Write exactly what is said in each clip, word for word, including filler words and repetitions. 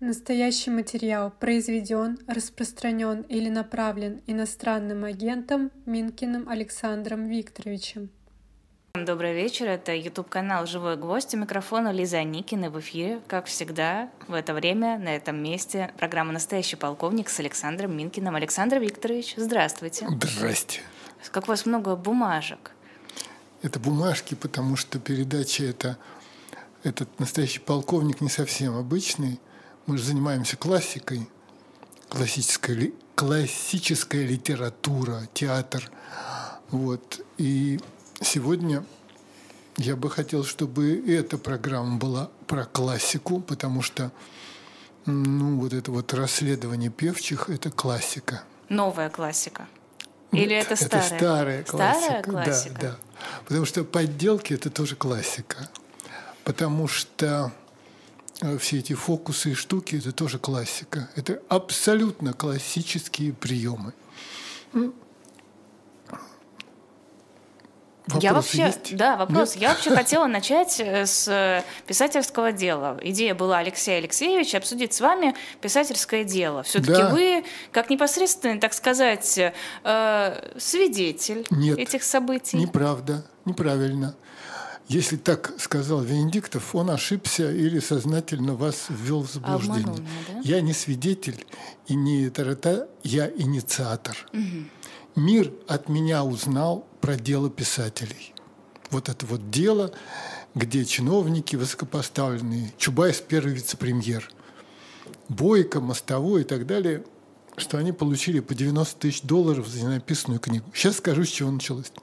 Настоящий материал произведен, распространен или направлен иностранным агентом Минкиным Александром Викторовичем. Добрый вечер, это YouTube-канал «Живой гвоздь», у микрофона Лиза Аникина, в эфире, как всегда, в это время, на этом месте, программа «Настоящий полковник» с Александром Минкиным. Александр Викторович, здравствуйте. Здрасте. Как у вас много бумажек. Это бумажки, потому что передача это, этот «Настоящий полковник» не совсем обычный. Мы же занимаемся классикой, классическая, классическая литература, театр. Вот. И сегодня я бы хотел, чтобы эта программа была про классику, потому что ну, вот это вот расследование певчих – это классика. Новая классика? Или Нет, это старая? Это старая классика. Старая классика? Да, да. Потому что подделки – это тоже классика. Потому что все эти фокусы и штуки – это тоже классика. Это абсолютно классические приемы. Вопросы я вообще, есть? Да, вопрос. Нет? Я вообще хотела начать с писательского дела. Идея была Алексея Алексеевича обсудить с вами писательское дело. Все-таки да. вы, как непосредственный, так сказать, свидетель Нет, этих событий. Неправда, неправильно. Если так сказал Венедиктов, он ошибся или сознательно вас ввел в заблуждение. Обманул меня, да? Я не свидетель и не тарата, я инициатор. Угу. Мир от меня узнал про дело писателей. Вот это вот дело, где чиновники высокопоставленные, Чубайс первый вице-премьер, Бойко, Мостовой и так далее, что они получили по девяносто тысяч долларов за ненаписанную книгу. Сейчас скажу, с чего началось.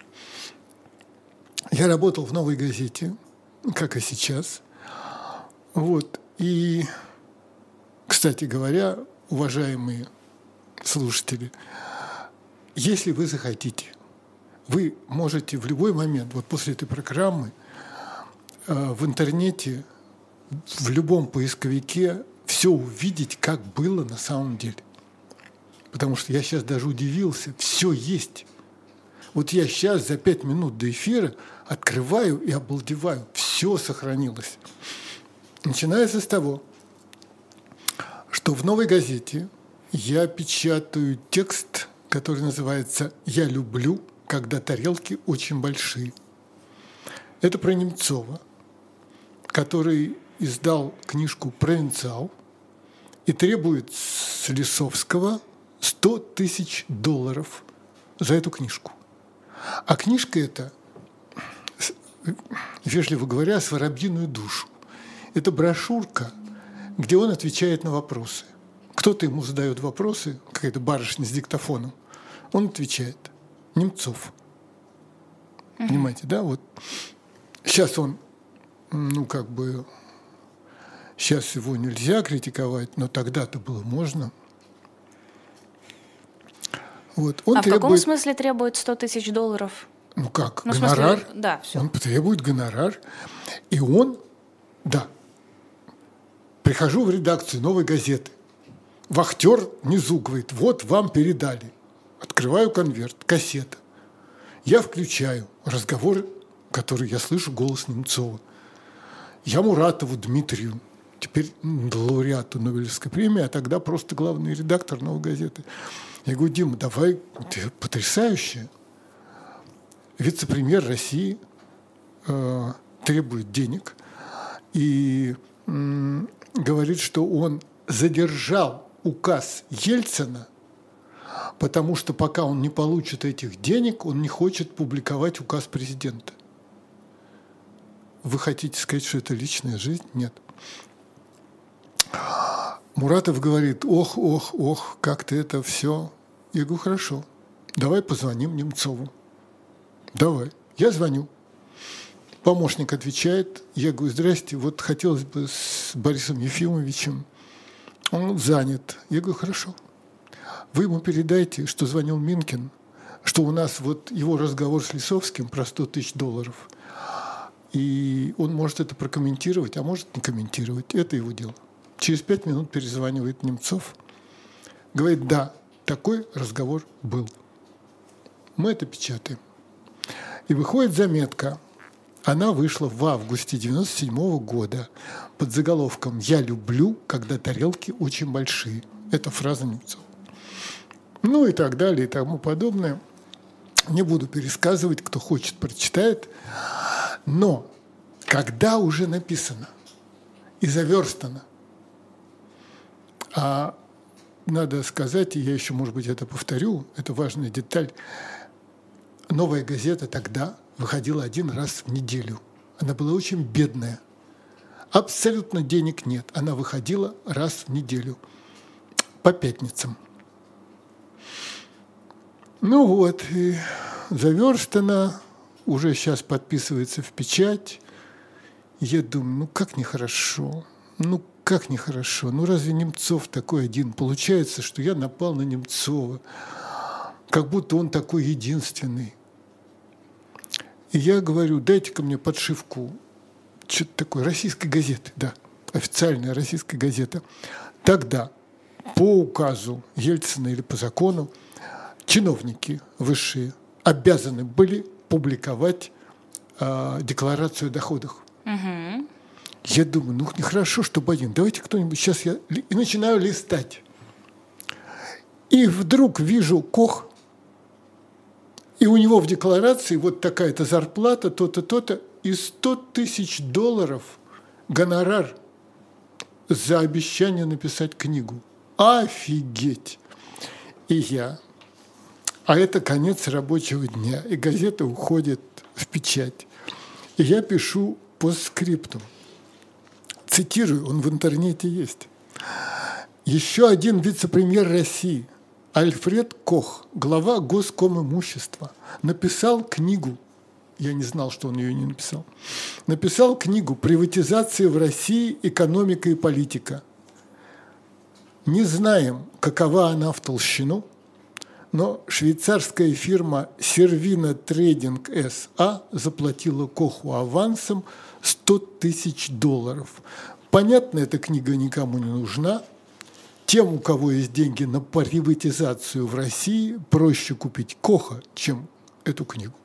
Я работал в «Новой газете», как и сейчас. Вот. И, кстати говоря, уважаемые слушатели, если вы захотите, вы можете в любой момент, вот после этой программы, в интернете, в любом поисковике все увидеть, как было на самом деле. Потому что я сейчас даже удивился, все есть. Вот я сейчас за пять минут до эфира открываю и обалдеваю. Все сохранилось. Начинается с того, что в «Новой газете» я печатаю текст, который называется «Я люблю, когда тарелки очень большие». Это про Немцова, который издал книжку «Провинциал» и требует с Лисовского сто тысяч долларов за эту книжку. А книжка эта, вежливо говоря, с воробьиную душу. Это брошюрка, где он отвечает на вопросы. Кто-то ему задает вопросы, какая-то барышня с диктофоном. Он отвечает. Немцов. Mm-hmm. Понимаете, да? Вот. Сейчас он, ну, как бы, сейчас его нельзя критиковать, но тогда-то было можно. Вот. Он а требует... в каком смысле требует сто тысяч долларов? Ну как, ну, гонорар? Смысле... Да, все. Он потребует гонорар. И он, да, прихожу в редакцию «Новой газеты». Вахтер внизу говорит, вот вам передали. Открываю конверт, кассета. Я включаю разговор, который я слышу, голос Немцова. Я Муратову Дмитрию, теперь лауреату Нобелевской премии, а тогда просто главный редактор «Новой газеты». Я говорю, Дима, давай, ты потрясающая. Вице-премьер России э, требует денег и э, говорит, что он задержал указ Ельцина, потому что пока он не получит этих денег, он не хочет публиковать указ президента. Вы хотите сказать, что это личная жизнь? Нет. Муратов говорит, ох, ох, ох, как ты это все. Я говорю, хорошо, давай позвоним Немцову. Давай. Я звоню. Помощник отвечает. Я говорю, здрасте, вот хотелось бы с Борисом Ефимовичем. Он занят. Я говорю, хорошо. Вы ему передайте, что звонил Минкин, что у нас вот его разговор с Лисовским про сто тысяч долларов. И он может это прокомментировать, а может не комментировать. Это его дело. Через пять минут перезванивает Немцов. Говорит, да, такой разговор был. Мы это печатаем. И выходит заметка Она вышла в августе девяносто седьмого года под заголовком «Я люблю, когда тарелки очень большие». Это фраза Немцова. Ну и так далее, и тому подобное. Не буду пересказывать, кто хочет, прочитает. Но когда уже написано и заверстано, а надо сказать, и я еще, может быть, это повторю, это важная деталь, «Новая газета» тогда выходила один раз в неделю. Она была очень бедная. Абсолютно денег нет. Она выходила раз в неделю. По пятницам. Ну вот, и заверстано. Уже сейчас подписывается в печать. Я думаю, ну как нехорошо. Ну как нехорошо. Ну разве Немцов такой один? Получается, что я напал на Немцова. Как будто он такой единственный. И я говорю, дайте-ка мне подшивку. Что-то такое. Российской газеты, да. Официальная российская газета. Тогда по указу Ельцина или по закону чиновники высшие обязаны были публиковать э, декларацию о доходах. Угу. Я думаю, ну нехорошо, чтобы один. Давайте кто-нибудь. Сейчас я и начинаю листать. И вдруг вижу Кох, и у него в декларации вот такая-то зарплата, то-то, то-то, и сто тысяч долларов гонорар за обещание написать книгу. Офигеть! И я. А это конец рабочего дня, и газета уходит в печать. И я пишу постскриптум. Цитирую, он в интернете есть. Еще один вице-премьер России, Альфред Кох, глава Госкомимущества, написал книгу, я не знал, что он ее не написал, написал книгу «Приватизация в России. Экономика и политика». Не знаем, какова она в толщину, но швейцарская фирма Servina Trading эс а заплатила Коху авансом сто тысяч долларов. Понятно, эта книга никому не нужна. Тем, у кого есть деньги на приватизацию в России, проще купить Коха, чем эту книгу.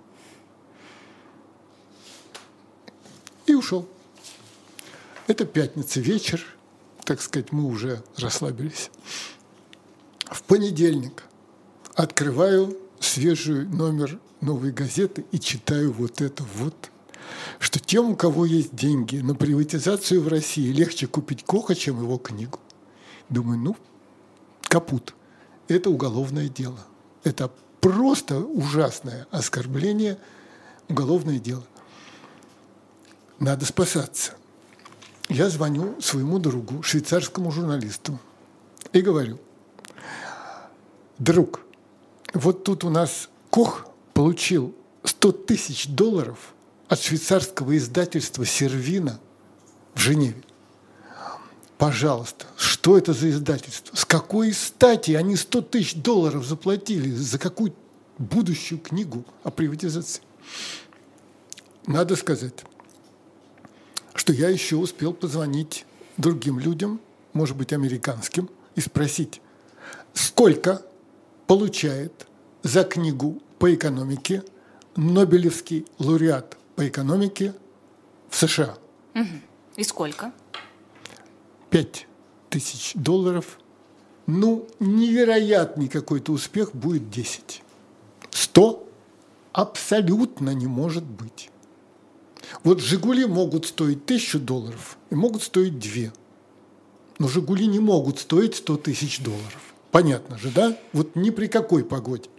И ушел. Это пятница, вечер, так сказать, мы уже расслабились. В понедельник открываю свежий номер «Новой газеты» и читаю вот это вот, что тем, у кого есть деньги на приватизацию в России, легче купить Коха, чем его книгу. Думаю, ну, капут. Это уголовное дело. Это просто ужасное оскорбление, уголовное дело. Надо спасаться. Я звоню своему другу, швейцарскому журналисту, и говорю, друг, вот тут у нас Кох получил сто тысяч долларов от швейцарского издательства «Servina» в Женеве. Пожалуйста, что это за издательство? С какой стати они сто тысяч долларов заплатили за какую будущую книгу о приватизации? Надо сказать, что я еще успел позвонить другим людям, может быть, американским, и спросить, сколько получает за книгу по экономике Нобелевский лауреат по экономике в США. Угу. И сколько? Пять тысяч долларов. Ну, невероятный какой-то успех будет десять. Сто абсолютно не может быть. Вот «Жигули» могут стоить тысячу долларов и могут стоить две. Но «Жигули» не могут стоить сто тысяч долларов. Понятно же, да? Вот ни при какой погоде.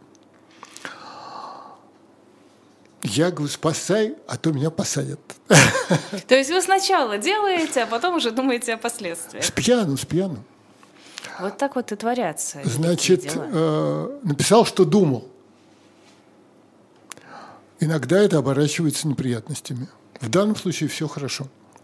Я говорю, спасай, а то меня посадят. То есть вы сначала делаете, а потом уже думаете о последствиях. С пьяну, с пьяну. Вот так вот и творятся. Значит, э, написал, что думал. Иногда это оборачивается неприятностями. В данном случае все хорошо.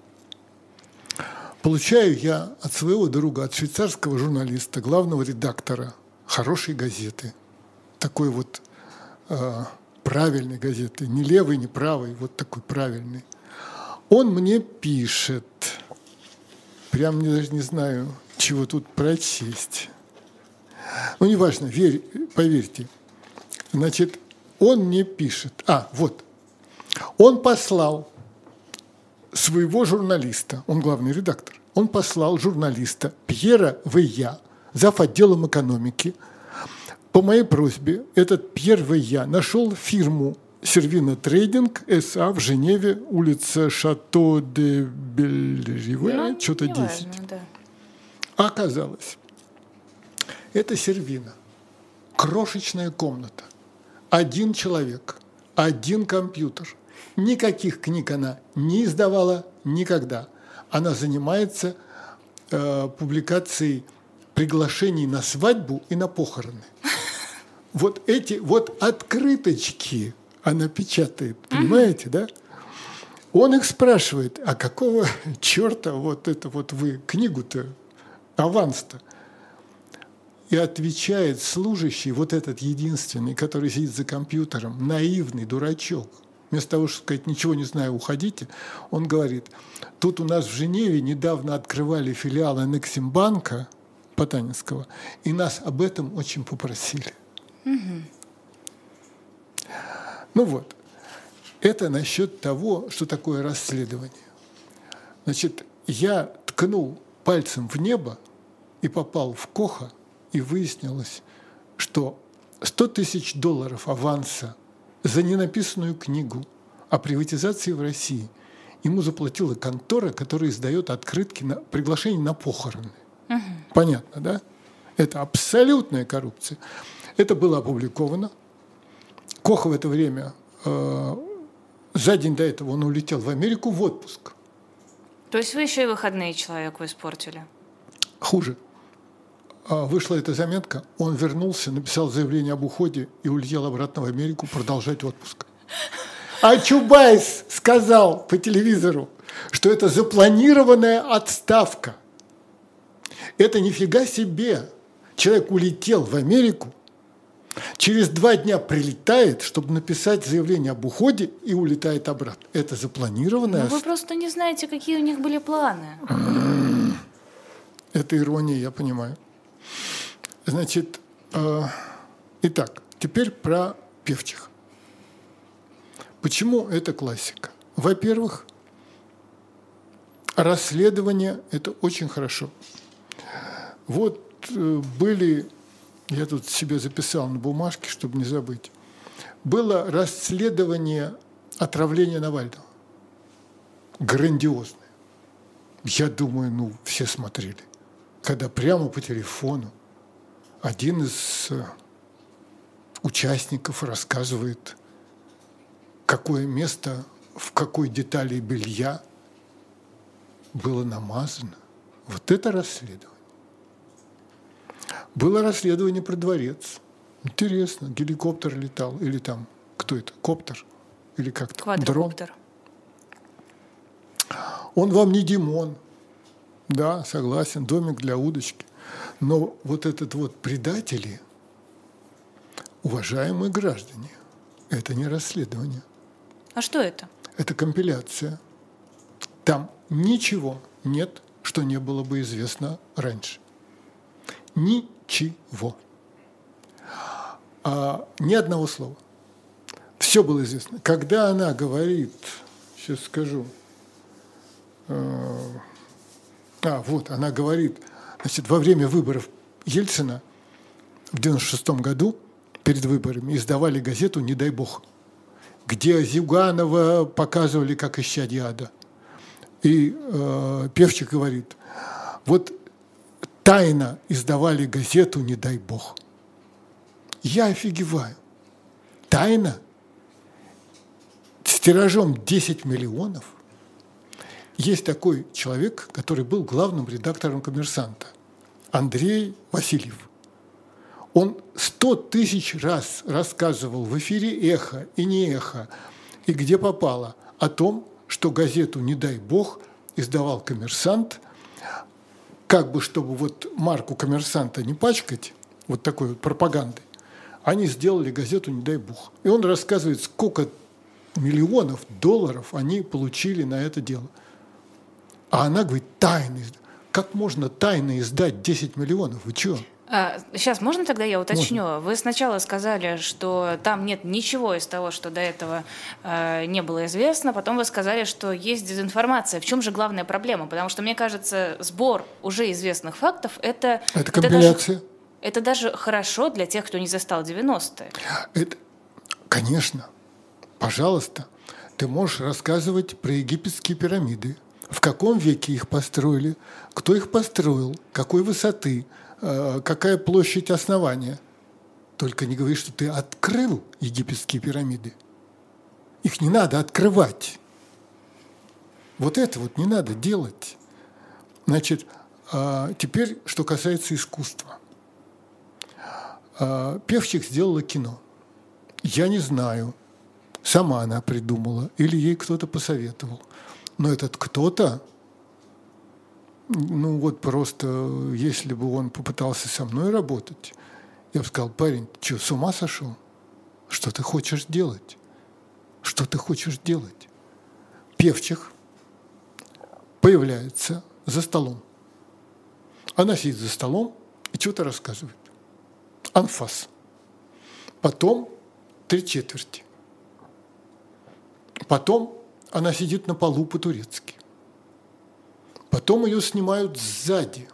Получаю я от своего друга, от швейцарского журналиста, главного редактора хорошей газеты, такой вот э, правильной газеты, не левый, не правый, вот такой правильный. Он мне пишет, прям даже не знаю, чего тут прочесть. Ну, неважно, верь, поверьте. Значит, он мне пишет, а, вот, Он послал своего журналиста, он главный редактор, он послал журналиста Пьера Вейя, зав. Отделом экономики. По моей просьбе этот Пьер Вейя нашел фирму Сервина Трейдинг СА в Женеве, улица Шато де Бельриве, ну, что-то десять. Да. А оказалось, это Сервина. Крошечная комната. Один человек, один компьютер. Никаких книг она не издавала никогда. Она занимается э, публикацией приглашений на свадьбу и на похороны. Вот эти вот открыточки она печатает, понимаете, да? Он их спрашивает, а какого черта вот это вот вы книгу-то, аванс-то? И отвечает служащий, вот этот единственный, который сидит за компьютером, наивный дурачок. Вместо того, чтобы сказать, ничего не знаю, уходите, он говорит, тут у нас в Женеве недавно открывали филиал Энексимбанка Потанинского, и нас об этом очень попросили. Угу. Ну вот, это насчет того, что такое расследование. Значит, я ткнул пальцем в небо и попал в Коха, и выяснилось, что сто тысяч долларов аванса за ненаписанную книгу о приватизации в России ему заплатила контора, которая издает открытки на приглашение на похороны. Угу. Понятно, да? Это абсолютная коррупция. Это было опубликовано. Кох в это время, э, за день до этого он улетел в Америку в отпуск. То есть вы еще и выходные человеку испортили? Хуже. Вышла эта заметка, он вернулся, написал заявление об уходе и улетел обратно в Америку продолжать отпуск. А Чубайс сказал по телевизору, что это запланированная отставка. Это нифига себе. Человек улетел в Америку, через два дня прилетает, чтобы написать заявление об уходе, и улетает обратно. Это запланированная отставка. Вы просто не знаете, какие у них были планы. Это ирония, я понимаю. Значит, э, итак, теперь про певчих. Почему это классика? Во-первых, расследование – это очень хорошо. Вот э, были, я тут себе записал на бумажке, чтобы не забыть, было расследование отравления Навального. Грандиозное. Я думаю, ну, все смотрели. Когда прямо по телефону один из участников рассказывает, какое место, в какой детали белья было намазано. Вот это расследование. Было расследование про дворец. Интересно, геликоптер летал, или там, кто это, коптер, или как-то, квадрокоптер. Дрон. Он вам не Димон. Да, согласен, домик для удочки. Но вот этот вот предатели, уважаемые граждане, это не расследование. А что это? Это компиляция. Там ничего нет, что не было бы известно раньше. Ничего. А, ни одного слова. Все было известно. Когда она говорит, сейчас скажу, э, А, вот, она говорит, значит, во время выборов Ельцина в девяносто шестом году перед выборами издавали газету «Не дай бог», где Зюганова показывали как исчадье ада. И э, Певчик говорит, вот тайно издавали газету «Не дай бог». Я офигеваю. Тайно? С тиражом десять миллионов? Есть такой человек, который был главным редактором «Коммерсанта», Андрей Васильев. Он сто тысяч раз рассказывал в эфире «Эхо» и не «Эхо», и где попало, о том, что газету «Не дай бог» издавал «Коммерсант», как бы чтобы вот марку «Коммерсанта» не пачкать, вот такой вот пропагандой, они сделали газету «Не дай бог». И он рассказывает, сколько миллионов долларов они получили на это дело. А она говорит, тайно. Как можно тайно издать десять миллионов? Вы чего? А, сейчас можно тогда я уточню? Можно. Вы сначала сказали, что там нет ничего из того, что до этого э, не было известно, потом вы сказали, что есть дезинформация. В чем же главная проблема? Потому что, мне кажется, сбор уже известных фактов — это... Это компиляция. Это даже, это даже хорошо для тех, кто не застал девяностые. Это, конечно, пожалуйста, ты можешь рассказывать про египетские пирамиды. В каком веке их построили, кто их построил, какой высоты, какая площадь основания. Только не говори, что ты открыл египетские пирамиды. Их не надо открывать. Вот это вот не надо делать. Значит, теперь, что касается искусства. Певчих сделала кино. Я не знаю, сама она придумала или ей кто-то посоветовал. Но этот кто-то, ну вот просто, если бы он попытался со мной работать, я бы сказал: парень, ты что, с ума сошел? Что ты хочешь делать? Что ты хочешь делать? Певчих появляется за столом. Она сидит за столом и что-то рассказывает. Анфас. Потом три четверти. Потом она сидит на полу по-турецки. Потом ее снимают сзади.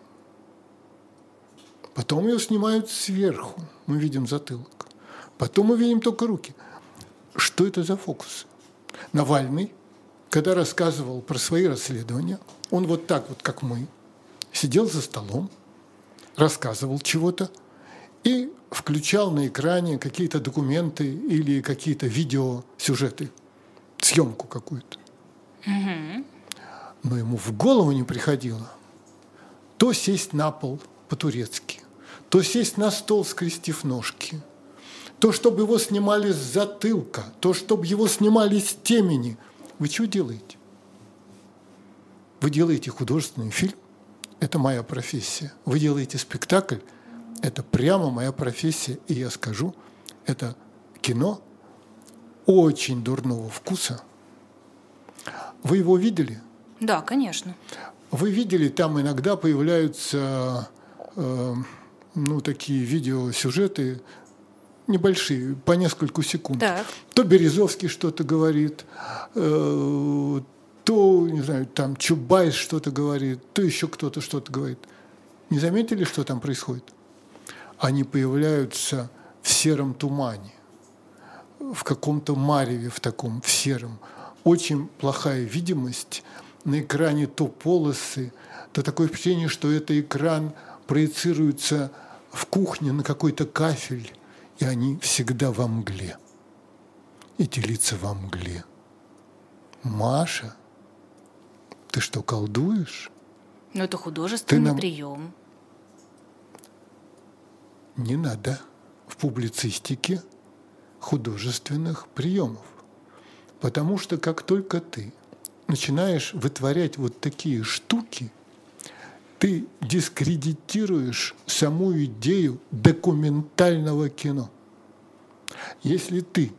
Потом ее снимают сверху. Мы видим затылок. Потом мы видим только руки. Что это за фокусы? Навальный, когда рассказывал про свои расследования, он вот так вот, как мы, сидел за столом, рассказывал чего-то и включал на экране какие-то документы или какие-то видеосюжеты, съемку какую-то. Угу. Но ему в голову не приходило то сесть на пол по-турецки, то сесть на стол, скрестив ножки, то, чтобы его снимали с затылка, то, чтобы его снимали с темени. Вы что делаете? Вы делаете художественный фильм? Это моя профессия. Вы делаете спектакль? Это прямо моя профессия. И я скажу, это кино очень дурного вкуса. Вы его видели? Да, конечно. Вы видели, там иногда появляются э, ну, такие видеосюжеты небольшие, по нескольку секунд. Так. То Березовский что-то говорит, э, то, не знаю, там Чубайс что-то говорит, то еще кто-то что-то говорит. Не заметили, что там происходит? Они появляются в сером тумане, в каком-то мареве, в таком, в сером. Очень плохая видимость. На экране то полосы, то такое впечатление, что это экран проецируется в кухне на какой-то кафель, и они всегда во мгле. Эти лица во мгле. Маша, ты что, колдуешь? Ну, это художественный нам... прием. Не надо в публицистике художественных приемов. Потому что как только ты начинаешь вытворять вот такие штуки, ты дискредитируешь саму идею документального кино. Если ты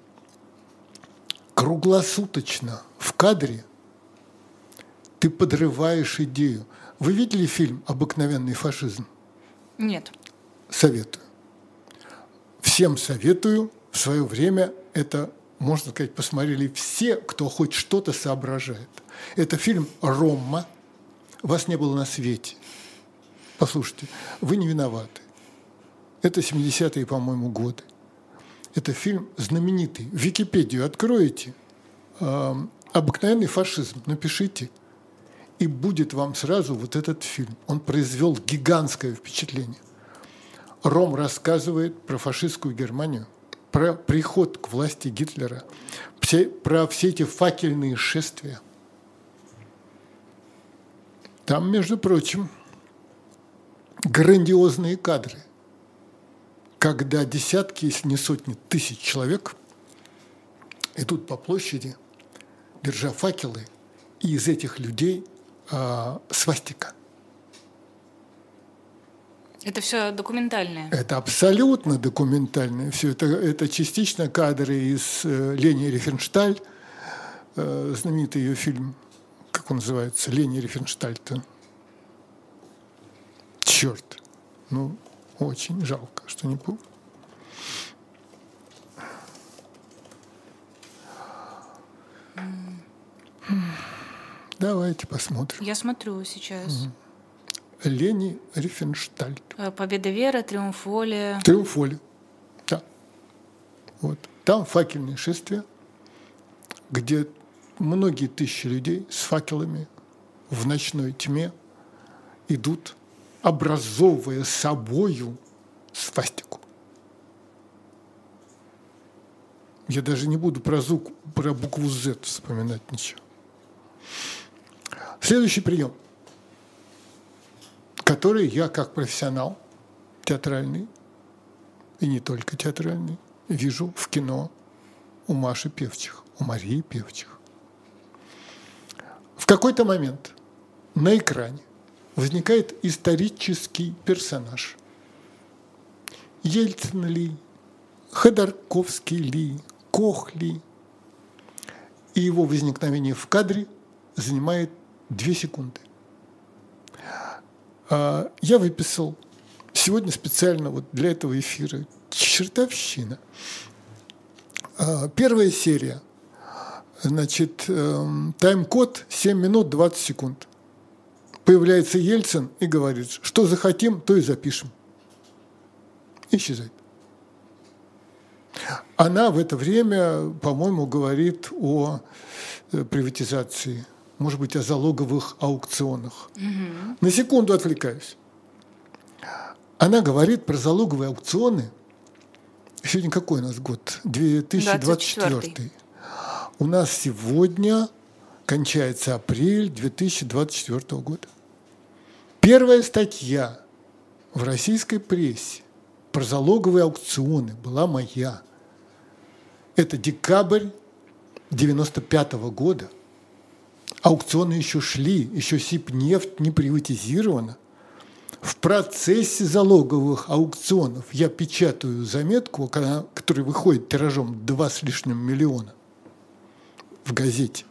круглосуточно в кадре, ты подрываешь идею. Вы видели фильм «Обыкновенный фашизм»? Нет. Советую. Всем советую. В свое время это, можно сказать, посмотрели все, кто хоть что-то соображает. Это фильм «Рома». Вас не было на свете. Послушайте, вы не виноваты. Это семидесятые, по-моему, годы. Это фильм знаменитый. В Википедию откроете э, «Обыкновенный фашизм», напишите, и будет вам сразу вот этот фильм. Он произвел гигантское впечатление. Ром рассказывает про фашистскую Германию, про приход к власти Гитлера, про все эти факельные шествия. Там, между прочим, грандиозные кадры, когда десятки, если не сотни тысяч человек идут по площади, держа факелы, и из этих людей а, свастика. Это все документальное? Это абсолютно документальное. Все это, это частично кадры из э, Лени Рифеншталь, э, знаменитый ее фильм, как он называется, Лени Рифеншталь-то. Черт. Ну, Очень жалко, что не был. Давайте посмотрим. Я смотрю сейчас. Угу. Лени Рифеншталь. «Победа Веры», «Триумфолия». «Триумфолия», да. Вот. Там факельное шествие, где многие тысячи людей с факелами в ночной тьме идут, образовывая собою свастику. Я даже не буду про, звук, про букву «З» вспоминать ничего. Следующий прием, который я как профессионал театральный, и не только театральный, вижу в кино у Маши Певчих, у Марии Певчих. В какой-то момент на экране возникает исторический персонаж. Ельцин ли, Ходорковский ли, Кох ли. И его возникновение в кадре занимает две секунды. Я выписал сегодня специально вот для этого эфира чертовщина. Первая серия. Значит, тайм-код семь минут двадцать секунд. Появляется Ельцин и говорит, что захотим, то и запишем. Исчезает. Она в это время, по-моему, говорит о приватизации, может быть, о залоговых аукционах. Угу. На секунду отвлекаюсь. Она говорит про залоговые аукционы. Сегодня какой у нас год? две тысячи двадцать четвёртый. У нас сегодня кончается апрель две тысячи двадцать четвёртого года. Первая статья в российской прессе про залоговые аукционы была моя. Это декабрь девяносто пятого года. Аукционы еще шли, еще Сибнефть не приватизирована. В процессе залоговых аукционов я печатаю заметку, которая выходит тиражом два с лишним миллиона в газете.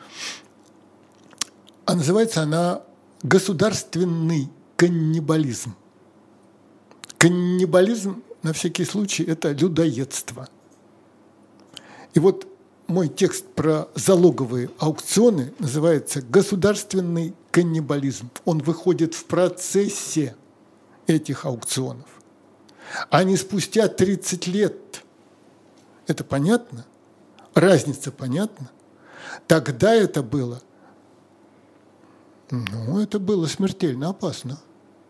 А называется она «Государственный каннибализм». Каннибализм, на всякий случай, это людоедство. И вот мой текст про залоговые аукционы называется «Государственный каннибализм». Он выходит в процессе этих аукционов, а не спустя тридцать лет. Это понятно? Разница понятна? Тогда это было, ну, это было смертельно опасно.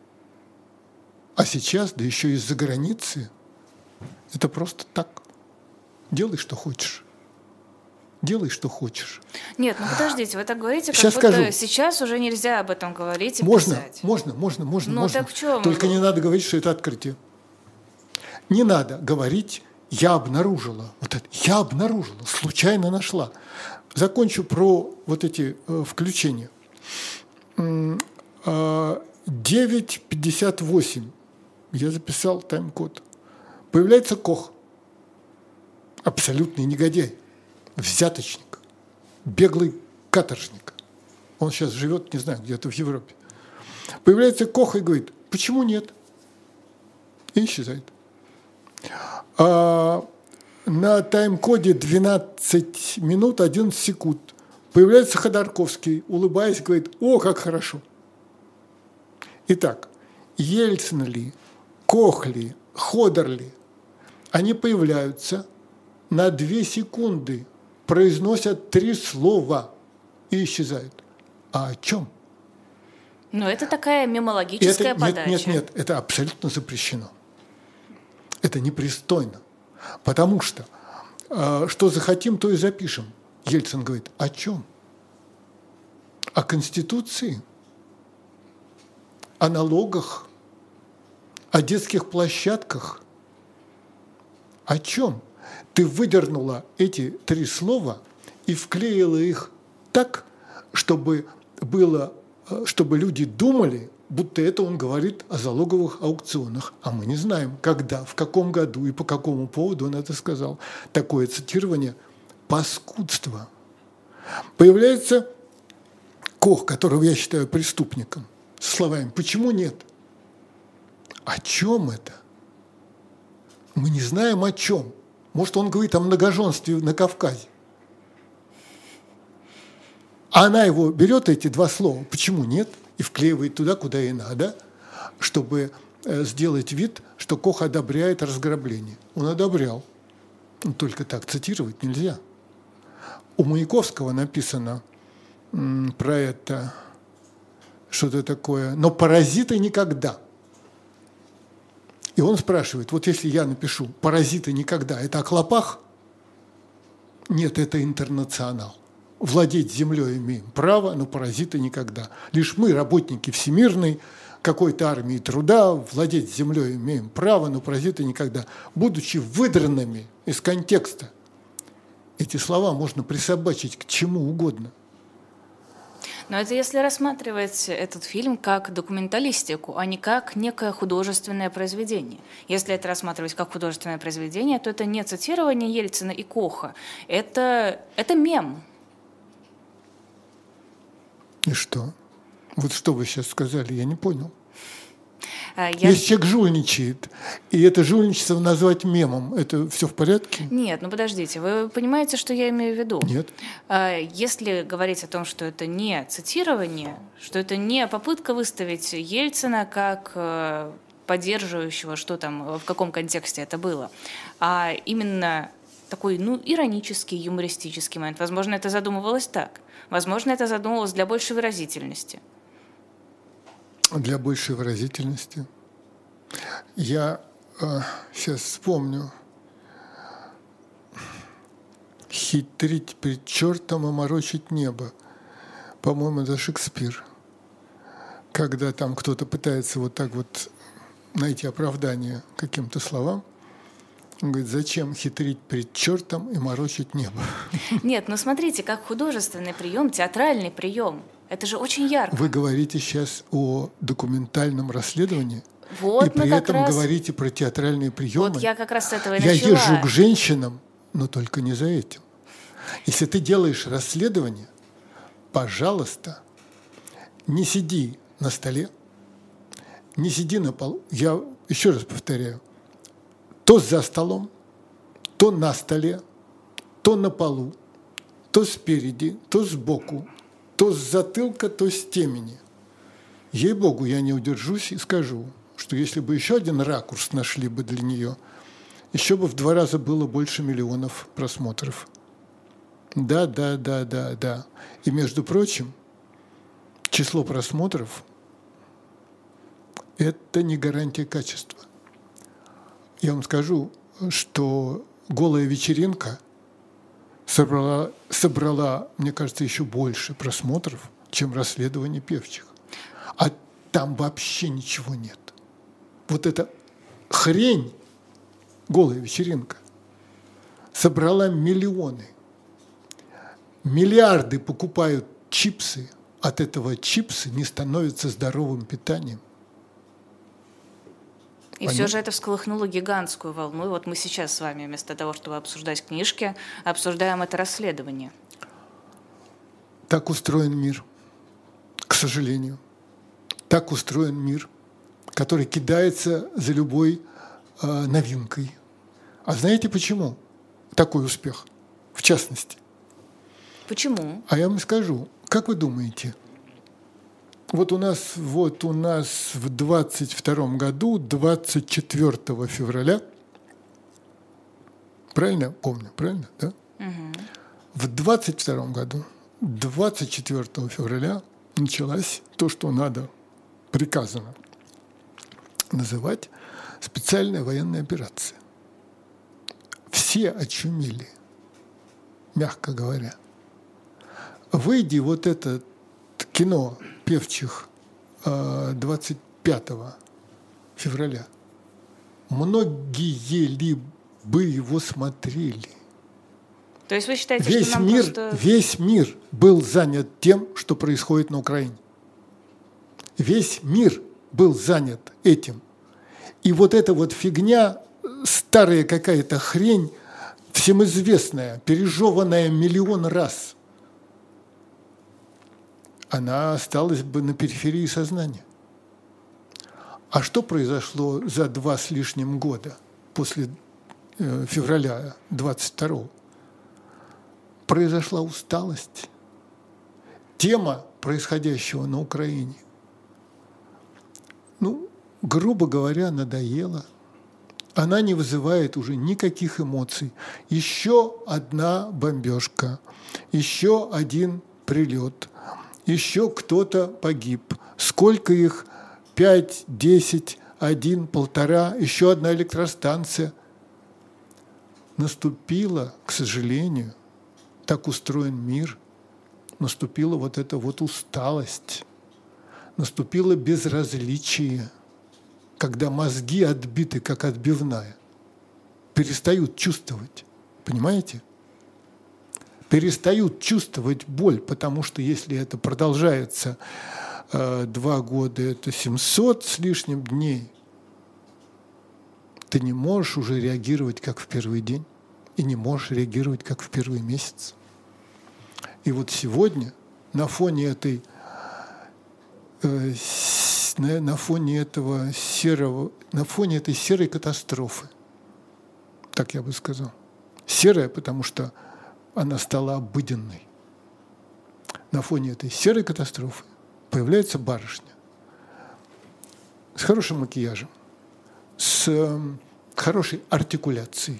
А сейчас, да еще из-за границы, это просто так. Делай, что хочешь. Делай, что хочешь. Нет, ну подождите, вы так говорите, как сейчас будто скажу. Сейчас уже нельзя об этом говорить и можно, писать. Можно, можно, можно, ну, можно. Так в чем? Только не надо говорить, что это открытие. Не надо говорить «я обнаружила». Вот это «я обнаружила», случайно нашла. Закончу про вот эти э, включения. девять пятьдесят восемь. Я записал тайм-код. Появляется Кох. Абсолютный негодяй. Взяточник. Беглый каторжник. Он сейчас живет, не знаю, где-то в Европе. Появляется Кох и говорит, почему нет? И исчезает. А на тайм-коде двенадцать минут одиннадцать секунд появляется Ходорковский, улыбаясь, говорит, о, как хорошо. Итак, Ельцин ли, Кох ли, Ходор ли, они появляются на две секунды, произносят три слова и исчезают. А о чем? Ну, это такая мемологическая это, подача. Нет, нет, нет, это абсолютно запрещено. Это непристойно. Потому что э, что захотим, то и запишем. Ельцин говорит, о чем? О Конституции? О налогах? О детских площадках? О чем? Ты выдернула эти три слова и вклеила их так, чтобы было, чтобы люди думали, будто это он говорит о залоговых аукционах. А мы не знаем, когда, в каком году и по какому поводу он это сказал. Такое цитирование – паскудство. Появляется Кох, которого я считаю преступником, с словами «почему нет?». о чем это? Мы не знаем о чем. Может, он говорит о многоженстве на Кавказе. А она его берет, эти два слова, почему нет, и вклеивает туда, куда ей надо, чтобы сделать вид, что Кох одобряет разграбление. Он одобрял. Но только так цитировать нельзя. У Маяковского написано м, про это что-то такое, но паразиты никогда. И он спрашивает, вот если я напишу «паразиты никогда», это о клопах? Нет, это интернационал. Владеть землей имеем право, но паразиты никогда. Лишь мы, работники всемирной какой-то армии труда, владеть землей имеем право, но паразиты никогда. Будучи выдранными из контекста, эти слова можно присобачить к чему угодно. Но это если рассматривать этот фильм как документалистику, а не как некое художественное произведение. Если это рассматривать как художественное произведение, то это не цитирование Ельцина и Коха, это, это мем. И что? Вот что вы сейчас сказали, я не понял. А, я... Если человек жульничает, и это жульничество назвать мемом, это все в порядке? Нет, ну подождите, вы понимаете, что я имею в виду? Нет. А, если говорить о том, что это не цитирование, что это не попытка выставить Ельцина как э, поддерживающего, что там, в каком контексте это было, а именно такой, ну, иронический, юмористический момент. Возможно, это задумывалось так. Возможно, это задумывалось для большей выразительности. Для большей выразительности. Я э, сейчас вспомню. «Хитрить пред чертом и морочить небо». По-моему, это Шекспир. Когда там кто-то пытается вот так вот найти оправдание каким-то словам, он говорит, зачем хитрить пред чертом и морочить небо? Нет, ну смотрите, как художественный прием, театральный прием. Это же очень ярко. Вы говорите сейчас о документальном расследовании, вот и при этом раз... говорите про театральные приемы. Вот я как раз с этого и я начала. езжу к женщинам, но только не за этим. Если ты делаешь расследование, пожалуйста, не сиди на столе, не сиди на полу. Я еще раз повторяю, то за столом, то на столе, то на полу, то спереди, то сбоку, то с затылка, то с темени. Ей-богу, я не удержусь и скажу, что если бы еще один ракурс нашли бы для нее, еще бы в два раза было больше миллионов просмотров. Да, да, да, да, да. И, между прочим, число просмотров – это не гарантия качества. Я вам скажу, что «Голая вечеринка» собрала, собрала, мне кажется, еще больше просмотров, чем «Расследование певчих». А там вообще ничего нет. Вот эта хрень «Голая вечеринка» собрала миллионы. Миллиарды покупают чипсы. От этого чипсы не становятся здоровым питанием. И Понятно? Все же это всколыхнуло гигантскую волну. И вот мы сейчас с вами, вместо того, чтобы обсуждать книжки, обсуждаем это расследование. Так устроен мир, к сожалению. Так устроен мир, который кидается за любой э, новинкой. А знаете почему такой успех, в частности? Почему? А я вам скажу. Как вы думаете? Вот у нас, вот у нас в двадцать втором году, двадцать четвёртого февраля, правильно помню, правильно, да? Угу. В двадцать втором году, двадцать четвёртого февраля началась то, что надо, приказано называть специальная военная операция. Все очумели, мягко говоря. Выйди вот это кино певчих двадцать пятого февраля, многие ли бы его смотрели? То есть вы считаете, весь что нам мир, просто... Весь мир был занят тем, что происходит на Украине. Весь мир был занят этим. И вот эта вот фигня, старая какая-то хрень, всем известная, пережеванная миллион раз, она осталась бы на периферии сознания. А что произошло за два с лишним года после э, февраля двадцать второго? Произошла усталость. Тема происходящего на Украине, ну, грубо говоря, надоела. Она не вызывает уже никаких эмоций. Еще одна бомбежка, еще один прилет, еще кто-то погиб. Сколько их? Пять, десять, один, полтора, еще одна электростанция. Наступила, к сожалению, так устроен мир, наступила вот эта вот усталость, наступило безразличие, когда мозги отбиты, как отбивная, перестают чувствовать, понимаете? Перестают чувствовать боль, потому что если это продолжается э, два года, это семьсот с лишним дней, ты не можешь уже реагировать, как в первый день, и не можешь реагировать, как в первый месяц. И вот сегодня на фоне этой, э, на, на фоне этого серого, на фоне этой серой катастрофы, так я бы сказал, серая, потому что она стала обыденной. На фоне этой серой катастрофы появляется барышня с хорошим макияжем, с э, хорошей артикуляцией.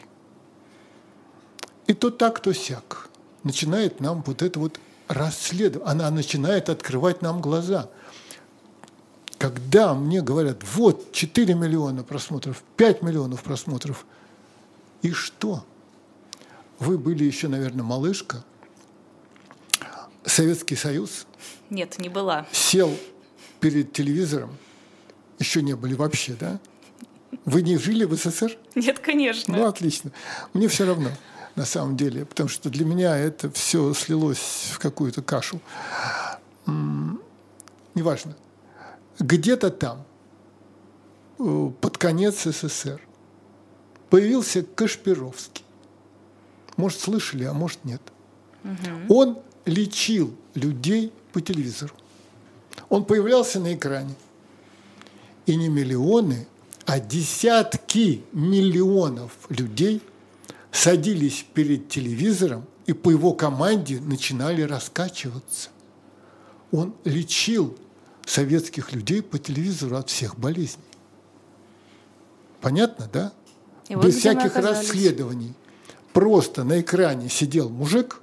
И то так, то сяк. Начинает нам вот это вот расследовать. Она начинает открывать нам глаза. Когда мне говорят, вот четыре миллиона просмотров, пять миллионов просмотров, и что? Вы были еще, наверное, малышка. Советский Союз. Нет, не была. Сел перед телевизором. Еще не были вообще, да? Вы не жили в СССР? Нет, конечно. Ну, отлично. Мне все равно, на самом деле, потому что для меня это все слилось в какую-то кашу. М-м, неважно. Где-то там, под конец СССР, появился Кашпировский. Может, слышали, а может, нет. Угу. Он лечил людей по телевизору. Он появлялся на экране. И не миллионы, а десятки миллионов людей садились перед телевизором и по его команде начинали раскачиваться. Он лечил советских людей по телевизору от всех болезней. Понятно, да? И без вот всяких расследований. Просто на экране сидел мужик,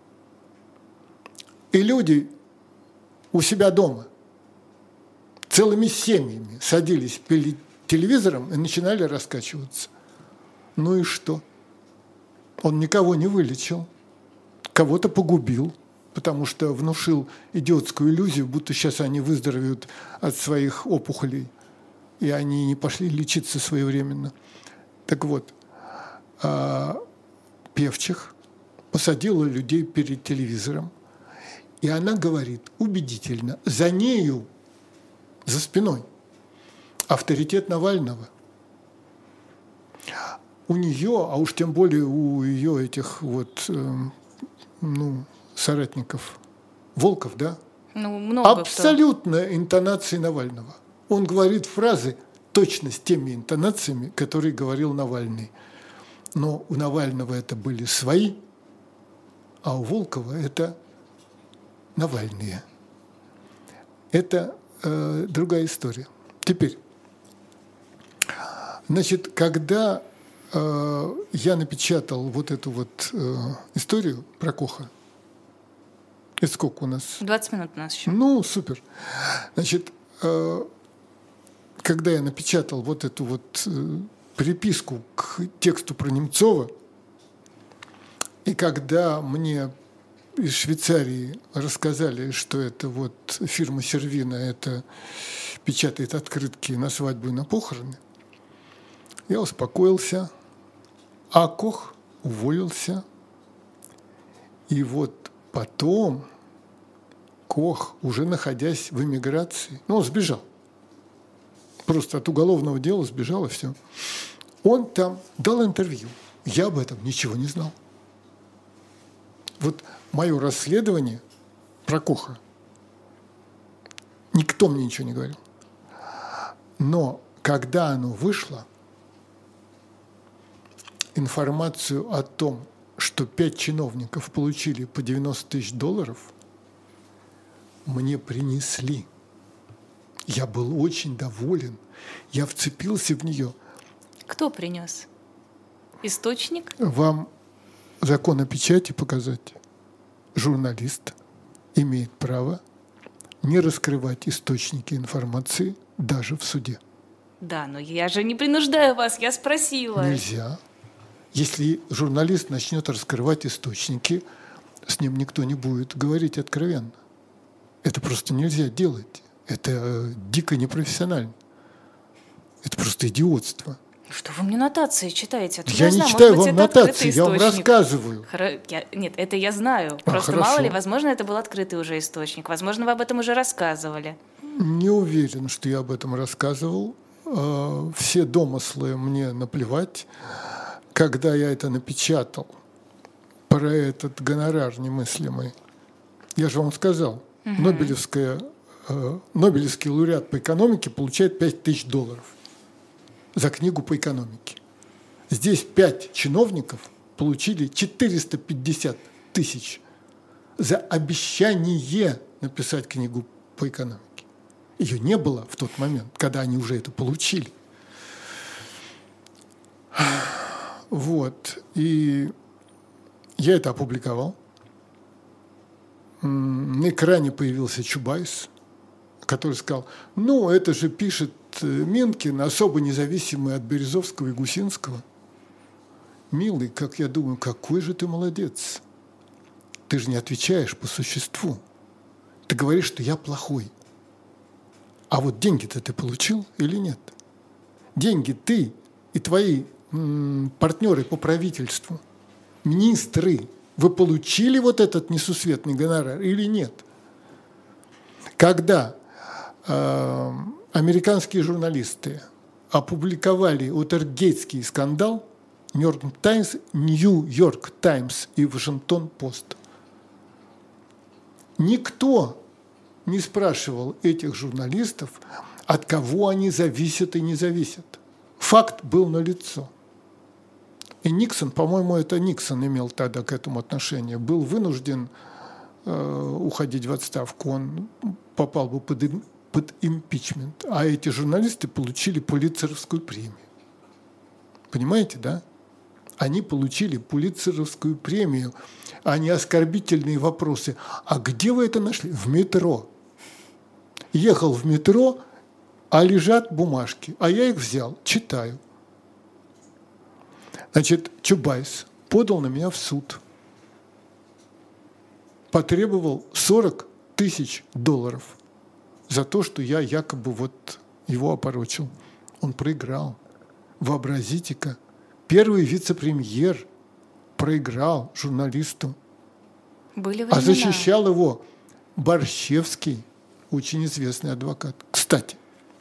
и люди у себя дома целыми семьями садились перед телевизором и начинали раскачиваться. Ну и что? Он никого не вылечил, кого-то погубил, потому что внушил идиотскую иллюзию, будто сейчас они выздоровеют от своих опухолей, и они не пошли лечиться своевременно. Так вот, Певчих посадила людей перед телевизором, и она говорит убедительно, за нею, за спиной, авторитет Навального. У нее, а уж тем более у ее этих вот, э, ну, соратников, Волков, да? Ну, много абсолютно кто. Интонации Навального. Он говорит фразы точно с теми интонациями, которые говорил Навальный. Но у Навального это были свои, а у Волкова это Навальные. Это э, другая история. Теперь, значит, когда э, я напечатал вот эту вот э, историю про Коха, это сколько у нас? двадцать минут у нас еще. Ну, супер. Значит, э, когда я напечатал вот эту вот э, приписку к тексту про Немцова, и когда мне из Швейцарии рассказали, что это вот фирма Сервина, это печатает открытки на свадьбу и на похороны, я успокоился, а Кох уволился. И вот потом Кох, уже находясь в эмиграции, ну, он сбежал, просто от уголовного дела сбежал, и все. Он там дал интервью. Я об этом ничего не знал. Вот мое расследование про Коха, никто мне ничего не говорил. Но когда оно вышло, информацию о том, что пять чиновников получили по девяносто тысяч долларов, мне принесли. Я был очень доволен. Я вцепился в нее. Кто принес? Источник? Вам закон о печати показать? Журналист имеет право не раскрывать источники информации даже в суде. Да, но я же не принуждаю вас, я спросила. Нельзя. Если журналист начнет раскрывать источники, с ним никто не будет говорить откровенно. Это просто нельзя делать. Это дико непрофессионально. Это просто идиотство. Что вы мне нотации читаете? Откуда Я, я не знаю? читаю Может вам быть, это нотации, я вам рассказываю. Хоро... Я... Нет, это я знаю. А, Просто хорошо. мало ли, возможно, это был открытый уже источник. Возможно, вы об этом уже рассказывали. Не уверен, что я об этом рассказывал. Все домыслы мне наплевать. Когда я это напечатал, про этот гонорар немыслимый, я же вам сказал, угу. Нобелевская, э, Нобелевский лауреат по экономике получает пять тысяч долларов за книгу по экономике. Здесь пять чиновников получили четыреста пятьдесят тысяч за обещание написать книгу по экономике. Ее не было в тот момент, когда они уже это получили. Вот. И я это опубликовал. На экране появился Чубайс, который сказал, ну, это же пишет Минкин, особо независимый от Березовского и Гусинского. Милый, как я думаю, какой же ты молодец. Ты же не отвечаешь по существу. Ты говоришь, что я плохой. А вот деньги-то ты получил или нет? Деньги ты и твои партнеры по правительству, министры, вы получили вот этот несусветный гонорар или нет? Когда э, американские журналисты опубликовали Уотергейтский скандал, Нью-Йорк Таймс, Нью-Йорк Таймс и Вашингтон-Пост, никто не спрашивал этих журналистов, от кого они зависят и не зависят. Факт был налицо. И Никсон, по-моему, это Никсон имел тогда к этому отношение, был вынужден э, уходить в отставку. Он попал бы под, им, под импичмент. А эти журналисты получили Пулитцеровскую премию. Понимаете, да? Они получили Пулитцеровскую премию, а не оскорбительные вопросы. А где вы это нашли? В метро. Ехал в метро, а лежат бумажки. А я их взял, читаю. Значит, Чубайс подал на меня в суд. Потребовал сорок тысяч долларов за то, что я якобы вот его опорочил. Он проиграл. Вообразите-ка. Первый вице-премьер проиграл журналисту. Были времена. А защищал его Борщевский, очень известный адвокат. Кстати,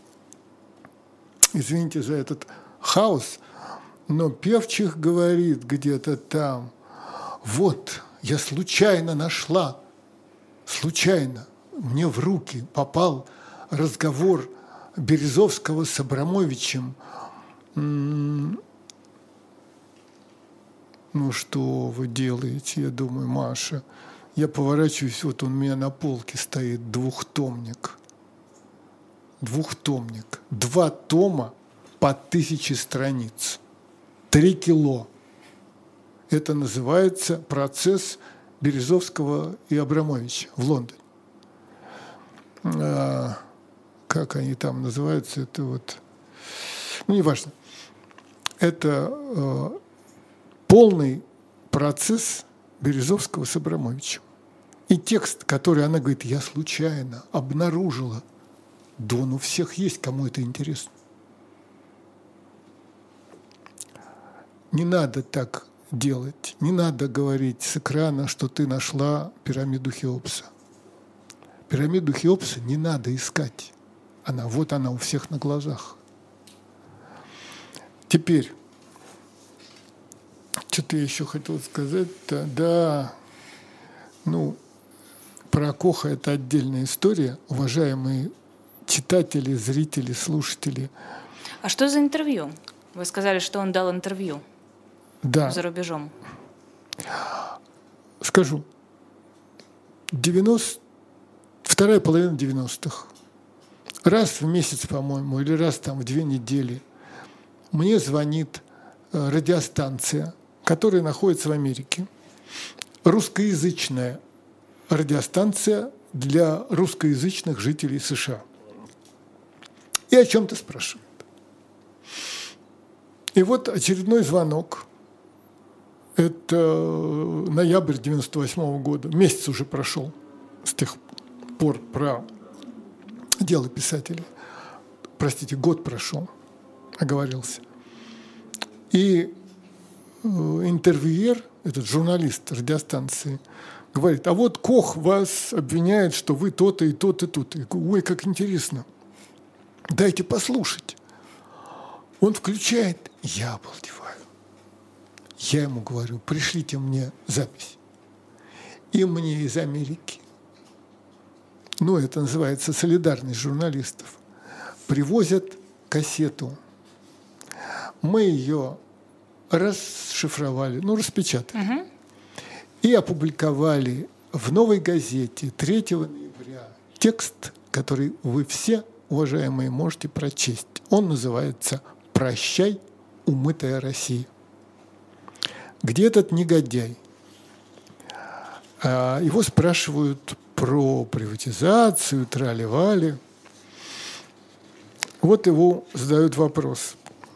извините за этот хаос, но Певчих говорит где-то там, вот, я случайно нашла, случайно мне в руки попал разговор Березовского с Абрамовичем. Ну, что вы делаете, я думаю, Маша. Я поворачиваюсь, вот он у меня на полке стоит, двухтомник. Двухтомник. Два тома по тысяче страниц. Три кило. Это называется процесс Березовского и Абрамовича в Лондоне. А, как они там называются? Это вот... Ну, неважно. Это э, полный процесс Березовского с Абрамовичем. И текст, который она говорит, я случайно обнаружила. Да он у всех есть, кому это интересно. Не надо так делать. Не надо говорить с экрана, что ты нашла пирамиду Хеопса. Пирамиду Хеопса не надо искать. Она, вот она у всех на глазах. Теперь, что-то я еще хотел сказать-то. Да, ну, про Коха это отдельная история. Уважаемые читатели, зрители, слушатели. А что за интервью? Вы сказали, что он дал интервью да. за рубежом. Скажу. девяносто Вторая половина девяностых. Раз в месяц, по-моему, или раз там в две недели мне звонит радиостанция, которая находится в Америке. Русскоязычная радиостанция для русскоязычных жителей США. И о чем-то спрашивают. И вот очередной звонок. Это ноябрь девяносто восьмого года. Месяц уже прошел с тех пор про дело писателей. Простите, год прошел, оговорился. И интервьюер, этот журналист радиостанции, говорит: а вот Кох вас обвиняет, что вы то-то и то-то и тут. Я говорю: ой, как интересно. Дайте послушать. Он включает, я обалдеваю. Я ему говорю: пришлите мне запись. И мне из Америки, ну, это называется солидарность журналистов, привозят кассету. Мы ее расшифровали, ну, распечатали. Uh-huh. И опубликовали в «Новой газете» третьего ноября текст, который вы все, уважаемые, можете прочесть. Он называется «Прощай, умытая Россия». Где этот негодяй? Его спрашивают про приватизацию, трали-вали. Вот его задают вопрос.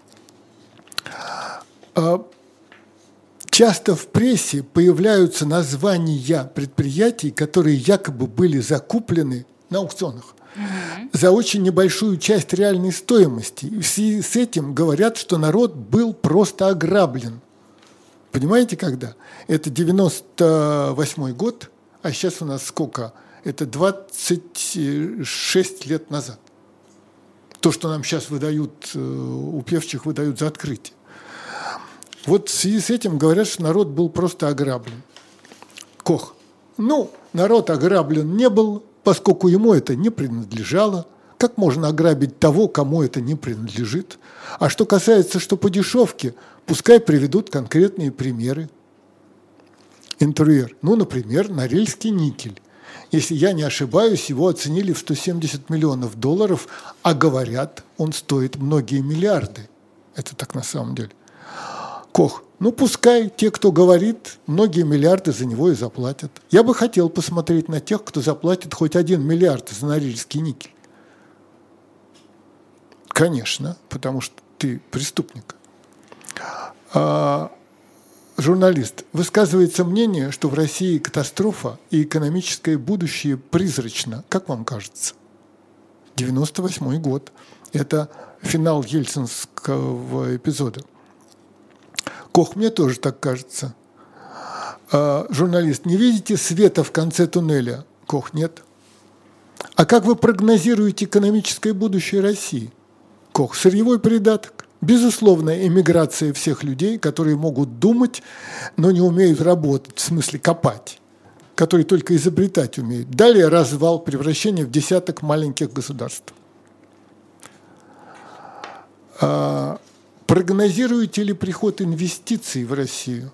Часто в прессе появляются названия предприятий, которые якобы были закуплены на аукционах mm-hmm. за очень небольшую часть реальной стоимости. И в связи с этим говорят, что народ был просто ограблен. Понимаете, когда? Это девяносто восьмой год, а сейчас у нас сколько? Это двадцать шесть лет назад. То, что нам сейчас выдают, у певчих выдают за открытие. Вот в связи с этим говорят, что народ был просто ограблен. Кох. Ну, народ ограблен не был, поскольку ему это не принадлежало. Как можно ограбить того, кому это не принадлежит? А что касается, что по дешевке, пускай приведут конкретные примеры. Интервьюер. Ну, например, Норильский никель. Если я не ошибаюсь, его оценили в сто семьдесят миллионов долларов, а говорят, он стоит многие миллиарды. Это так на самом деле. Кох. Ну, пускай те, кто говорит, многие миллиарды за него и заплатят. Я бы хотел посмотреть на тех, кто заплатит хоть один миллиард за Норильский никель. Конечно, потому что ты преступник. А, журналист. Высказывается мнение, что в России катастрофа и экономическое будущее призрачно. Как вам кажется? девяносто восьмой год. Это финал ельцинского эпизода. Кох, мне тоже так кажется. А, журналист. Не видите света в конце туннеля? Кох, нет. А как вы прогнозируете экономическое будущее России? Кох. Сырьевой придаток. Безусловная эмиграция всех людей, которые могут думать, но не умеют работать, в смысле копать, которые только изобретать умеют. Далее развал, превращение в десяток маленьких государств. А, прогнозируете ли приход инвестиций в Россию?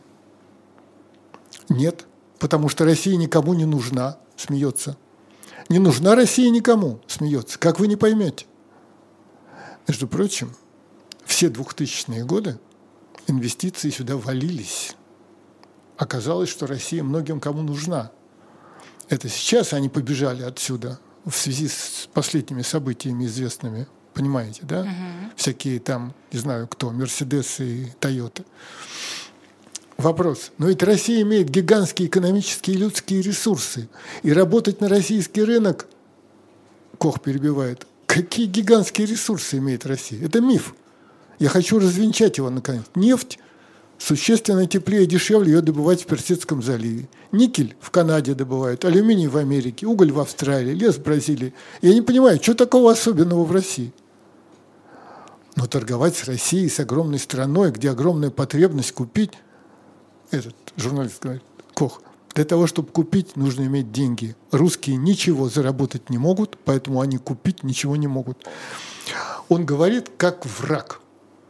Нет, потому что Россия никому не нужна, смеется. Не нужна Россия никому, смеется. Как вы не поймете? Между прочим, все двухтысячные годы инвестиции сюда валились. Оказалось, что Россия многим кому нужна. Это сейчас они побежали отсюда в связи с последними событиями известными. Понимаете, да? Uh-huh. Всякие там, не знаю кто, Мерседес и Тойота. Вопрос. Но ведь Россия имеет гигантские экономические и людские ресурсы. И работать на российский рынок, Кох перебивает, какие гигантские ресурсы имеет Россия? Это миф. Я хочу развенчать его наконец. Нефть существенно теплее и дешевле ее добывать в Персидском заливе. Никель в Канаде добывают, алюминий в Америке, уголь в Австралии, лес в Бразилии. Я не понимаю, что такого особенного в России? Но торговать с Россией, с огромной страной, где огромная потребность купить, этот журналист говорит, Кох, Для того, чтобы купить, нужно иметь деньги. Русские ничего заработать не могут, поэтому они купить ничего не могут. Он говорит как враг.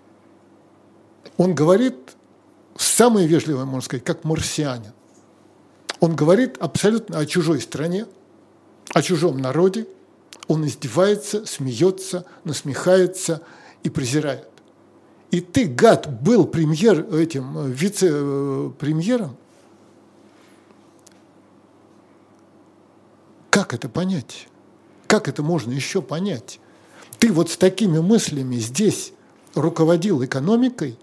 Он говорит, самое вежливое, можно сказать, как марсианин. Он говорит абсолютно о чужой стране, о чужом народе. Он издевается, смеется, насмехается и презирает. И ты, гад, был премьер, этим вице-премьером. Как это понять? Как это можно еще понять? Ты вот с такими мыслями здесь руководил экономикой?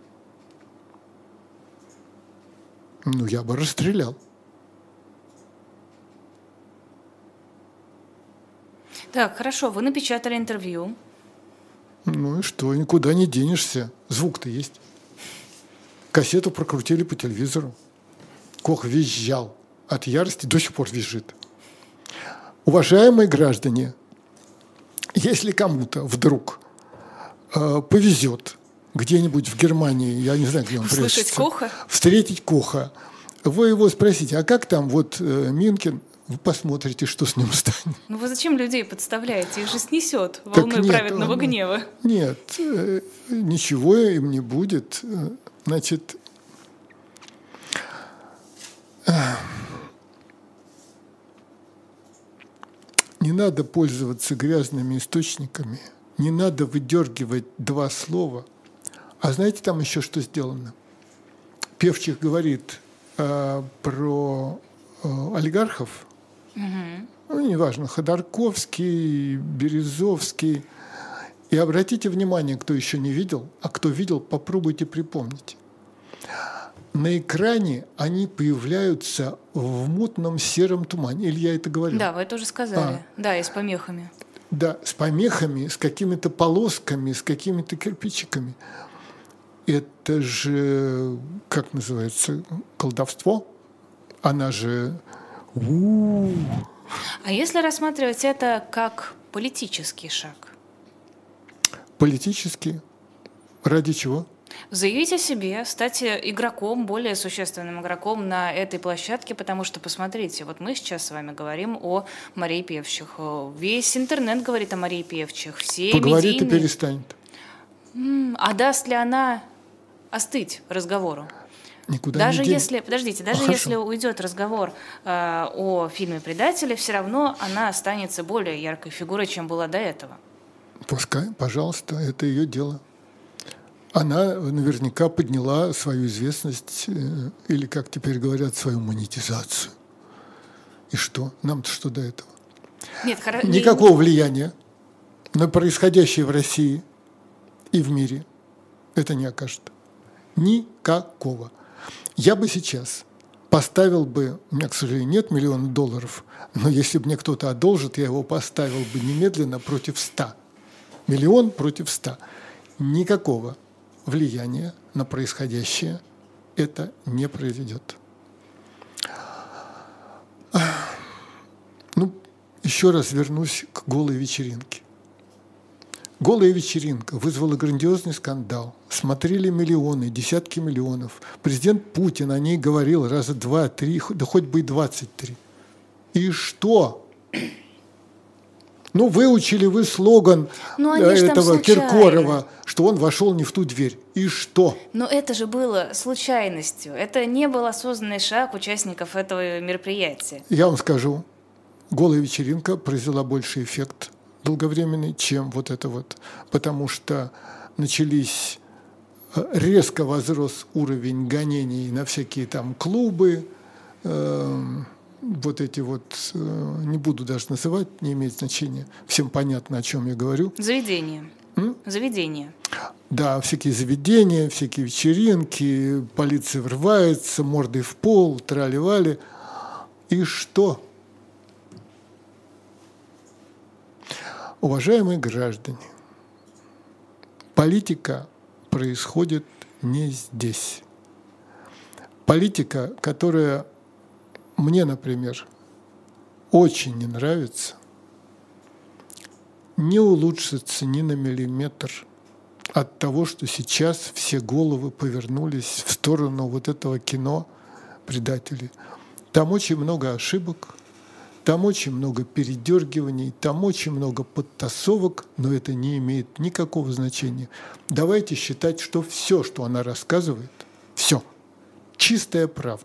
Ну, я бы расстрелял. Так, хорошо, вы напечатали интервью. Ну и что, никуда не денешься. Звук-то есть. Кассету прокрутили по телевизору. Кох визжал от ярости, до сих пор визжит. Уважаемые граждане, если кому-то вдруг э, повезет где-нибудь в Германии, я не знаю, где он прячется, Коха? встретить Коха, вы его спросите, а как там вот э, Минкин? Вы посмотрите, что с ним станет. Ну вы зачем людей подставляете? Их же снесет волной нет, праведного он, гнева. Нет, э, ничего им не будет. Значит, э, не надо пользоваться грязными источниками, не надо выдергивать два слова. А знаете, там еще что сделано? Певчих говорит э, про э, олигархов. Угу. Ну, неважно, Ходорковский, Березовский. И обратите внимание, кто еще не видел, а кто видел, попробуйте припомнить. На экране они появляются в мутном сером тумане. Или я это говорил? Да, вы это уже сказали. А. Да, и с помехами. Да, с помехами, с какими-то полосками, с какими-то кирпичиками. Это же, как называется, колдовство? Она же... У-у-у. А если рассматривать это как политический шаг? Политический? Ради чего? Заявить о себе, стать игроком, более существенным игроком на этой площадке, потому что, посмотрите, вот мы сейчас с вами говорим о Марии Певчих. Весь интернет говорит о Марии Певчих. Все Поговорит медийные... и перестанет. А даст ли она остыть разговору? Никуда даже не если, подождите, даже а, если уйдет разговор э, о фильме «Предатели», все равно она останется более яркой фигурой, чем была до этого. Пускай, пожалуйста, это ее дело. Она наверняка подняла свою известность, э, или, как теперь говорят, свою монетизацию. И что? Нам-то что до этого? Нет, хоро... Никакого влияния на происходящее в России и в мире это не окажет. Никакого. Я бы сейчас поставил бы, у меня, к сожалению, нет миллиона долларов, но если бы мне кто-то одолжит, я его поставил бы немедленно против ста. Миллион против ста. Никакого влияния на происходящее это не произведет. Ну, еще раз вернусь к голой вечеринке. Голая вечеринка вызвала грандиозный скандал. Смотрели миллионы, десятки миллионов. Президент Путин о ней говорил раза два-три, да хоть бы и двадцать три. И что? Ну, выучили вы слоган этого Киркорова, что он вошел не в ту дверь. И что? Но это же было случайностью. Это не был осознанный шаг участников этого мероприятия. Я вам скажу, голая вечеринка произвела больший эффект долговременный, чем вот это вот. Потому что начались, резко возрос уровень гонений на всякие там клубы, э, вот эти вот, э, не буду даже называть, не имеет значения, всем понятно, о чем я говорю. Заведения. М? Заведения. Да, всякие заведения, всякие вечеринки, полиция врывается, мордой в пол, трали-вали. И что? Уважаемые граждане, политика происходит не здесь. Политика, которая мне, например, очень не нравится, не улучшится ни на миллиметр от того, что сейчас все головы повернулись в сторону вот этого кино «Предатели». Там очень много ошибок, там очень много передергиваний, там очень много подтасовок, но это не имеет никакого значения. Давайте считать, что все, что она рассказывает, все, чистая правда.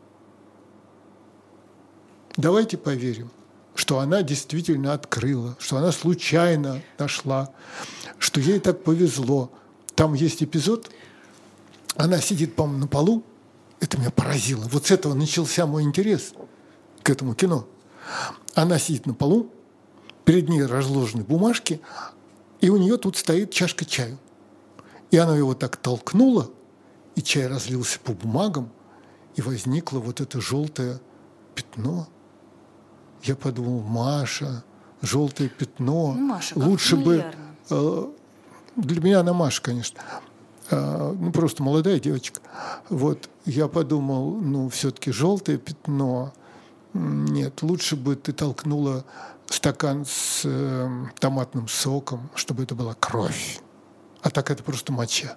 Давайте поверим, что она действительно открыла, что она случайно нашла, что ей так повезло. Там есть эпизод, она сидит, по-моему, на полу, это меня поразило. Вот с этого начался мой интерес к этому кино. Она сидит на полу, перед ней разложены бумажки, и у нее тут стоит чашка чая. И она его так толкнула, и чай разлился по бумагам, и возникло вот это желтое пятно. Я подумал, Маша, желтое пятно. Ну, Маша, лучше бы... Э, для меня она Маша, конечно. Э, ну, просто молодая девочка. Вот, я подумал, ну, все-таки желтое пятно... Нет, лучше бы ты толкнула стакан с э, томатным соком, чтобы это была кровь. А так это просто моча.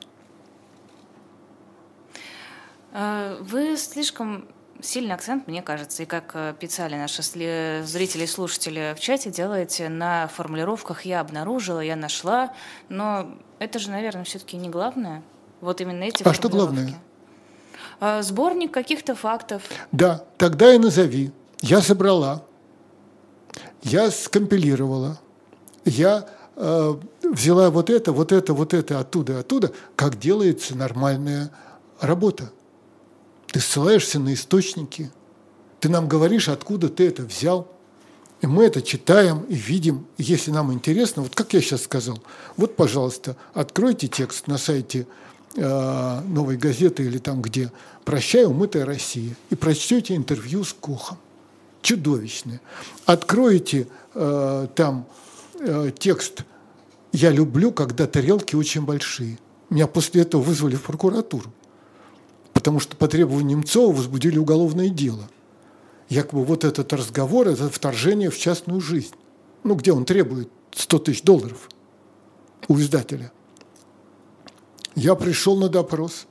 Вы слишком сильный акцент, мне кажется, и как писали наши зрители и слушатели в чате, делаете на формулировках «я обнаружила», «я нашла», но это же, наверное, все-таки не главное. Вот именно эти а формулировки. А что главное? Сборник каких-то фактов. Да, тогда и назови. Я собрала, я скомпилировала, я э, взяла вот это, вот это, вот это, оттуда, оттуда, как делается нормальная работа. Ты ссылаешься на источники, ты нам говоришь, откуда ты это взял, и мы это читаем и видим. И если нам интересно, вот как я сейчас сказал, вот, пожалуйста, откройте текст на сайте э, «Новой газеты» или там где «Прощай, умытая Россия» и прочтете интервью с Кохом. Чудовищное. Откроете э, там э, текст «Я люблю, когда тарелки очень большие». Меня после этого вызвали в прокуратуру, потому что по требованию Немцова возбудили уголовное дело. Якобы вот этот разговор – это вторжение в частную жизнь. Ну, где он требует сто тысяч долларов у издателя. Я пришел на допрос.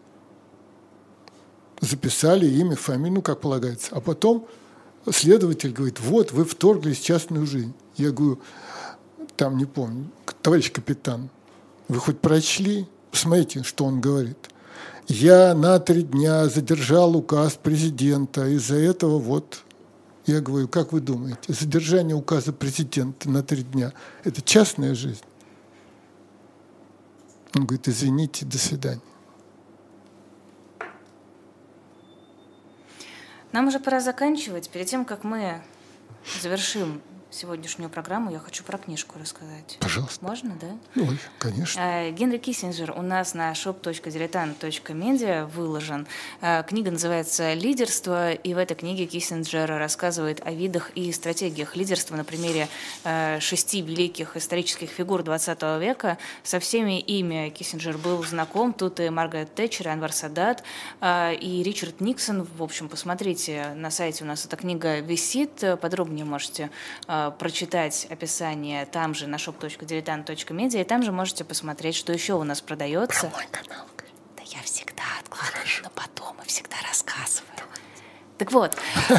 Записали имя, фамилию, ну, как полагается. А потом следователь говорит, вот, вы вторглись в частную жизнь. Я говорю, там, не помню, товарищ капитан, вы хоть прочли? Посмотрите, что он говорит. Я на три дня задержал указ президента, из-за этого вот... Я говорю, как вы думаете, задержание указа президента на три дня – это частная жизнь? Он говорит, извините, до свидания. Нам уже пора заканчивать. Перед тем, как мы завершим сегодняшнюю программу, я хочу про книжку рассказать. Пожалуйста. Можно, да? Ой, конечно. Генри Киссинджер у нас на шоп точка дилетант точка медиа выложен. Книга называется «Лидерство», и в этой книге Киссинджер рассказывает о видах и стратегиях лидерства на примере шести великих исторических фигур двадцатого века. Со всеми ими Киссинджер был знаком. Тут и Маргарет Тэтчер, и Анвар Садат, и Ричард Никсон. В общем, посмотрите, на сайте у нас эта книга висит. Подробнее можете прочитать описание там же на шоп точка дилетант точка медиа, и там же можете посмотреть, что еще у нас продается. Про мой канал. Да я всегда откладываю на потом и всегда рассказываю. Так вот,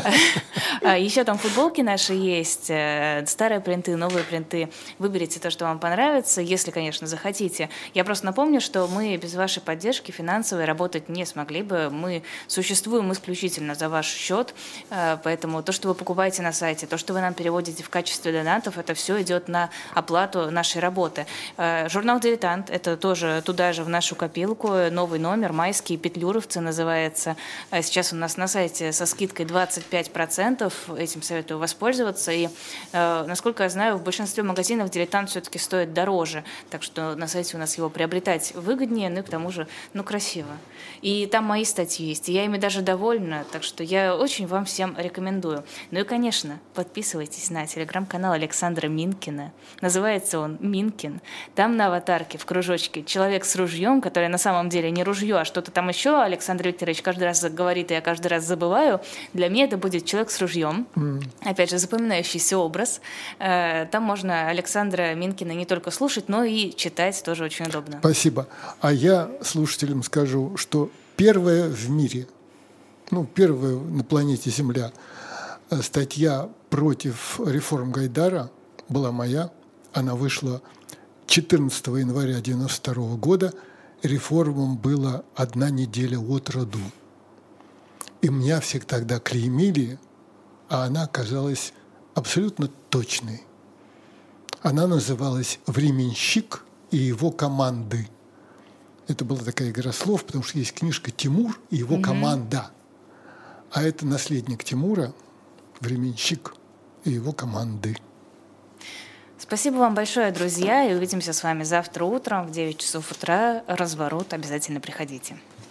еще там футболки наши есть, старые принты, новые принты. Выберите то, что вам понравится, если, конечно, захотите. Я просто напомню, что мы без вашей поддержки финансовой работать не смогли бы. Мы существуем исключительно за ваш счет, поэтому то, что вы покупаете на сайте, то, что вы нам переводите в качестве донатов, это все идет на оплату нашей работы. Журнал «Дилетант» — это тоже туда же в нашу копилку. Новый номер, майские петлюровцы называется. Сейчас у нас на сайте со скидкой двадцать пять процентов. Этим советую воспользоваться. И, э, насколько я знаю, в большинстве магазинов «Дилетант» все-таки стоит дороже. Так что на сайте у нас его приобретать выгоднее, ну и к тому же, ну, красиво. И там мои статьи есть, и я ими даже довольна. Так что я очень вам всем рекомендую. Ну и, конечно, подписывайтесь на телеграм-канал Александра Минкина. Называется он «Минкин». Там на аватарке в кружочке человек с ружьем, который на самом деле не ружье, а что-то там еще. Александр Викторович каждый раз говорит, и я каждый раз забываю. Для меня это будет человек с ружьем. Mm. Опять же, запоминающийся образ. Там можно Александра Минкина не только слушать, но и читать тоже очень удобно. Спасибо. А я слушателям скажу, что первое в мире ну, первая на планете Земля статья против реформ Гайдара была моя. Она вышла четырнадцатого января девяносто второго года. Реформам было одна неделя от роду. И меня всех тогда клеймили, а она оказалась абсолютно точной. Она называлась «Временщик и его команды». Это была такая игра слов, потому что есть книжка «Тимур и его mm-hmm. команда». А это наследник Тимура, временщик и его команды. Спасибо вам большое, друзья, и увидимся с вами завтра утром в девять часов утра. Разворот, обязательно приходите.